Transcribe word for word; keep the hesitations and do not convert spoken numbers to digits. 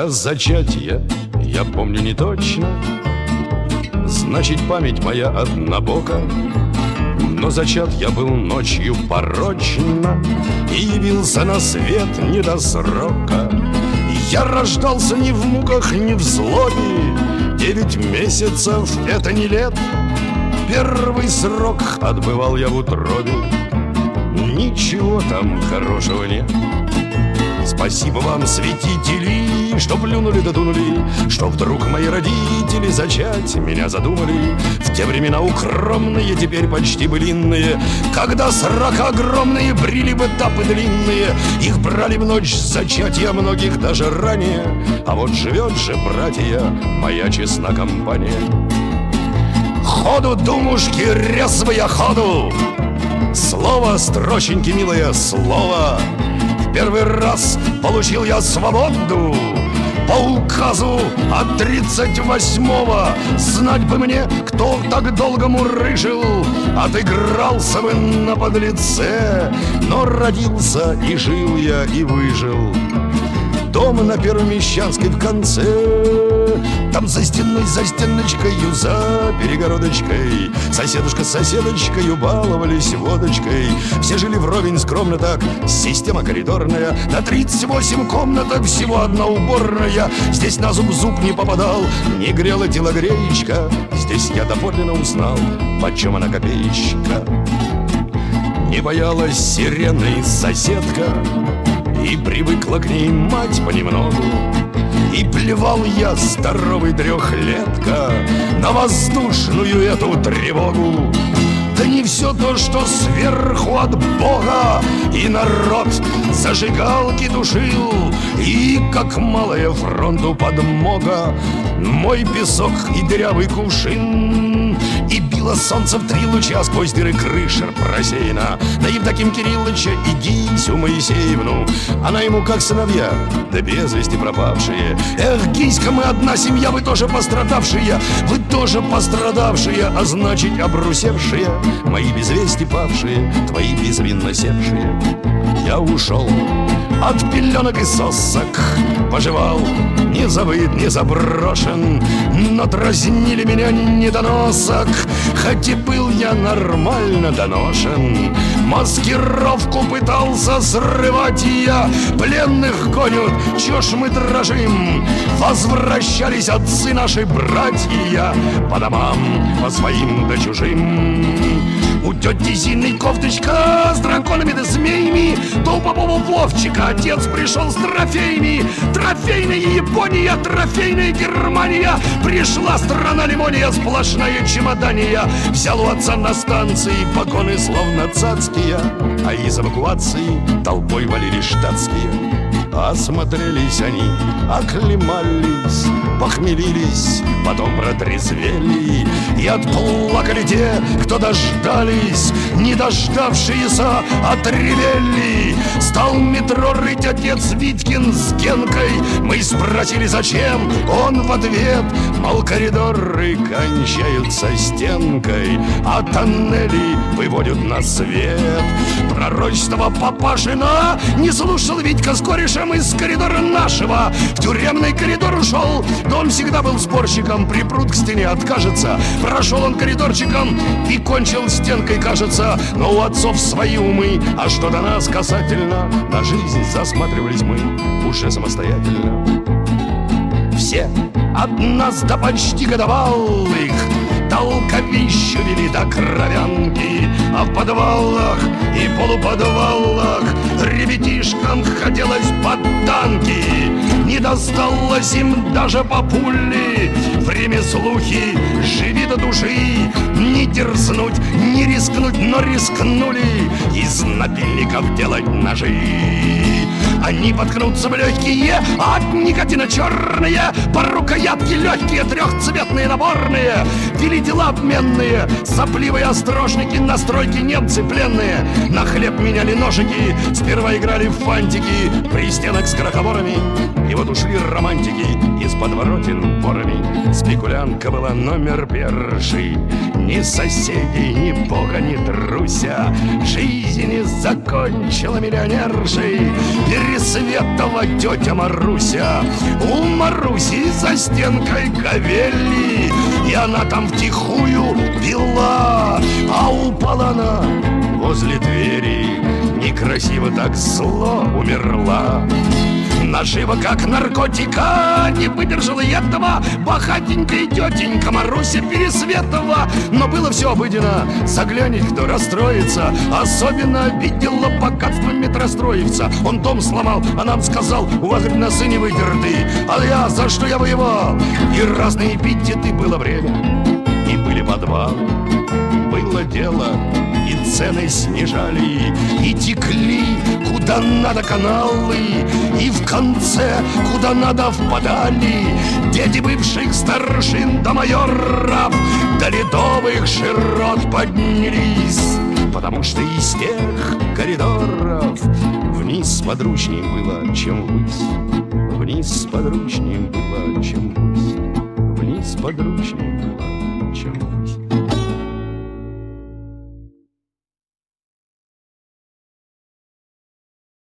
Час зачатия я помню не точно, значит, память моя однобока. Но зачат я был ночью порочно и явился на свет не до срока. Я рождался не в муках, не в злобе. Девять месяцев — это не лет. Первый срок отбывал я в утробе. Ничего там хорошего нет. Спасибо вам, святители, что плюнули да дунули, что вдруг мои родители зачать меня задумали. В те времена укромные, теперь почти былинные, когда срока огромные брили бы тапы длинные. Их брали в ночь зачатия многих даже ранее. А вот живет же, братья, моя честна компания. Ходу, думушки, резвые, ходу! Слово, строченьки, милое, слово! Первый раз получил я свободу по указу от тридцать восьмого. Знать бы мне, кто так долго мурыжил. Отыгрался бы на подлеце, но родился и жил я, и выжил. Дом на Первомещанской в конце, там за стеной, за стеночкою, за перегородочкой соседушка с соседочкою баловались водочкой. Все жили вровень скромно так, система коридорная. На тридцать восемь комнаток всего одна уборная. Здесь на зуб зуб не попадал, не грела телогреечка. Здесь я доподлинно узнал, почем она копеечка. Не боялась сирены соседка, и привыкла к ней мать понемногу. И плевал я, здоровый трехлетка, на воздушную эту тревогу. Да не все то, что сверху от Бога. И народ зажигалки душил, и, как малая фронту подмога, мой песок и дырявый кувшин. И било солнце в три луча сквозь дыры крыши просеяна на Евдоким Кирилловича и Гисю Моисеевну. Она ему как сыновья, да без вести пропавшие. Эх, Гиська, мы одна семья, вы тоже пострадавшие. Вы тоже пострадавшие, а значит обрусевшие. Мои без вести павшие, твои безвинно севшие. Я ушел от пеленок и сосок, пожевал, не забыт, не заброшен. Но дразнили меня недоносок, хоть и был я нормально доношен. Маскировку пытался срывать я. Пленных гонят, чё ж мы дрожим? Возвращались отцы наши братья по домам, по своим да чужим. У тети Зины кофточка с драконами да змеями, то у Попова Вовчика отец пришел с трофеями. Трофейная Япония, трофейная Германия. Пришла страна лимония, сплошная чемодания. Взял у отца на станции погоны словно цацкие, а из эвакуации толпой валили штатские. Осмотрелись они, оклемались, похмелились, потом протрезвели. И отплакали те, кто дождались, не дождавшиеся отревели. Стал метро рыть отец Витькин с Генкой. Мы спросили, зачем, он в ответ: мол, коридоры кончаются стенкой, а тоннели выводят на свет. Пророчество Папашина не слушал Витька с корешем из коридора нашего. В тюремный коридор ушел, да он всегда был сборщиком. Припрут к стене, откажется. Прошел он коридорчиком и кончил стенкой, кажется. Но у отцов свои умы, а что до нас касательно, на жизнь засматривались мы уже самостоятельно. Все от нас до почти годовалых толковищу вели до кровянки, а в подвалах и полуподвалах ребятишкам хотелось под танки. Не досталось им даже по пуле. Время слухи, живи до души. Не дерзнуть, не рискнуть, но рискнули из напильников делать ножи. Они воткнутся в легкие, от никотина черные, по рукоятке легкие, трехцветные наборные. Вели дела обменные, сопливые острожники, на стройке немцы пленные. На хлеб меняли ножики, сперва играли в фантики, при стенах с крохоборами. И вот ушли романтики из подворотен ворами. Спекулянка была номер первый. Ни соседей, ни бога, ни труся. Жизнь не закончила миллионершей Пересветова тетя Маруся. У Маруси за стенкой говели, и она там втихую пила, а упала она возле двери, некрасиво так зло умерла. Нажива как наркотика, не выдержала и этого богатенькая тетенька Маруся Пересветова. Но было все обыденно, заглянет, кто расстроится. Особенно обидела богатство метростроевца. Он дом сломал, а нам сказал: у вас, говорит, носы не вытерты. А я, за что я воевал? И разные эпитеты, было время, и были подвалы, было дело, и цены снижали, и текли куда надо каналы, и в конце куда надо впадали дети бывших старшин до майоров, до ледовых широт поднялись, потому что из тех коридоров вниз подручней было, чем ввысь. Вниз подручней было, чем ввысь. Вниз подручней было,